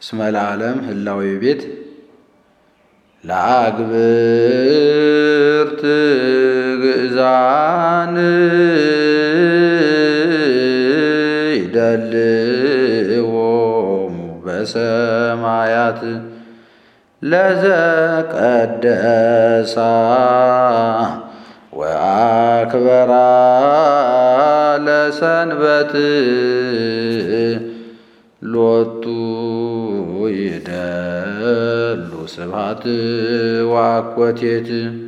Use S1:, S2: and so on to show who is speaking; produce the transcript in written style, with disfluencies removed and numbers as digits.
S1: እስመ ለዓለም ህላዌ ቤት ለአግብርት ግእዛን ይደልዎሙ በሰማያት ለዘቀደሳ ወአክበራ ለሰንበት ሎቱ ይደሉ ስብሐት ወአኮቴት